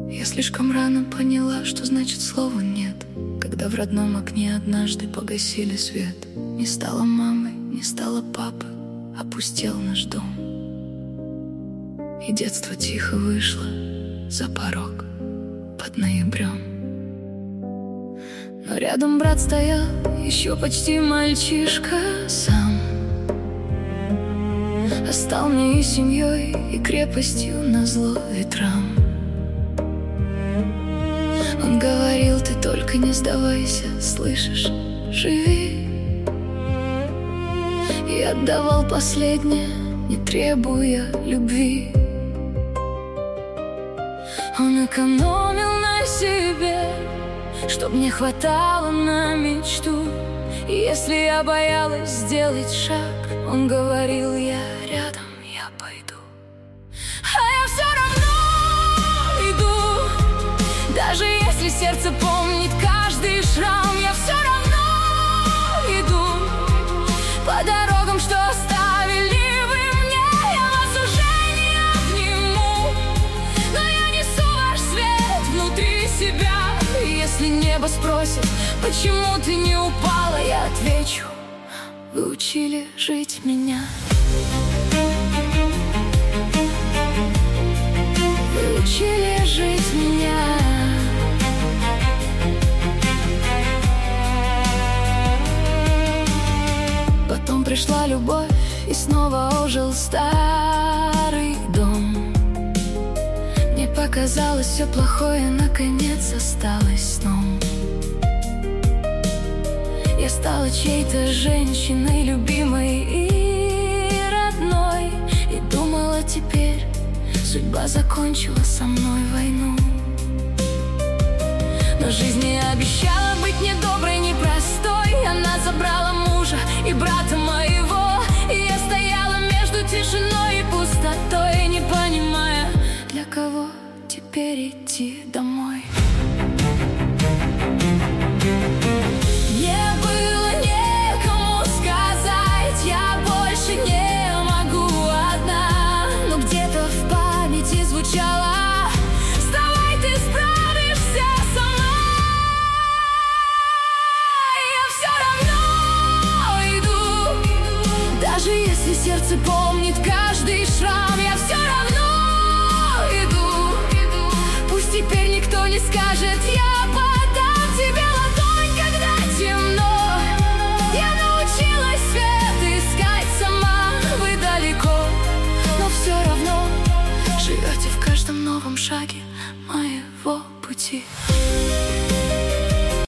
Я слишком рано поняла, что значит слова «нет», когда в родном окне однажды погасили свет. Не стало мамы, не стало папы, опустел наш дом. И детство тихо вышло за порог под ноябрем. Но рядом брат стоял, еще почти мальчишка сам, а стал мне и семьей, и крепостью назло ветрам. Он говорил: ты только не сдавайся, слышишь, живи. И отдавал последнее, не требуя любви. Он экономил на себе, чтоб мне хватало на мечту. И если я боялась сделать шаг, он говорил: я рядом, я пойду. А я все равно иду, даже если сердце помнит каждый шрам. Я все равно иду по дорогам, что оставили вы мне. Я вас уже не обниму, но я несу ваш свет внутри себя. Если небо спросит, почему ты не упала, я отвечу: вы учили жить меня. Вы учили жить меня. Потом пришла любовь, и снова ожил старый дом. Мне показалось, все плохое наконец осталось сном. Я стала чьей-то женщиной, любимой и родной, и думала, теперь судьба закончила со мной войну. Но жизнь не обещала быть ни доброй, ни простой. Она забрала мужа и брата моего, и я стояла между тишиной и пустотой, не понимая, для кого теперь идти домой. Мне было некому сказать, я больше не могу одна. Но где-то в памяти звучало: вставай, ты справишься сама. Я все равно иду, даже если сердце помнит каждый шрам. Я все равно иду, пусть теперь никто не скажет: я подам тебе ладонь, когда темно. Я научилась свет искать сама. Вы далеко, но все равно живете в каждом новом шаге моего пути.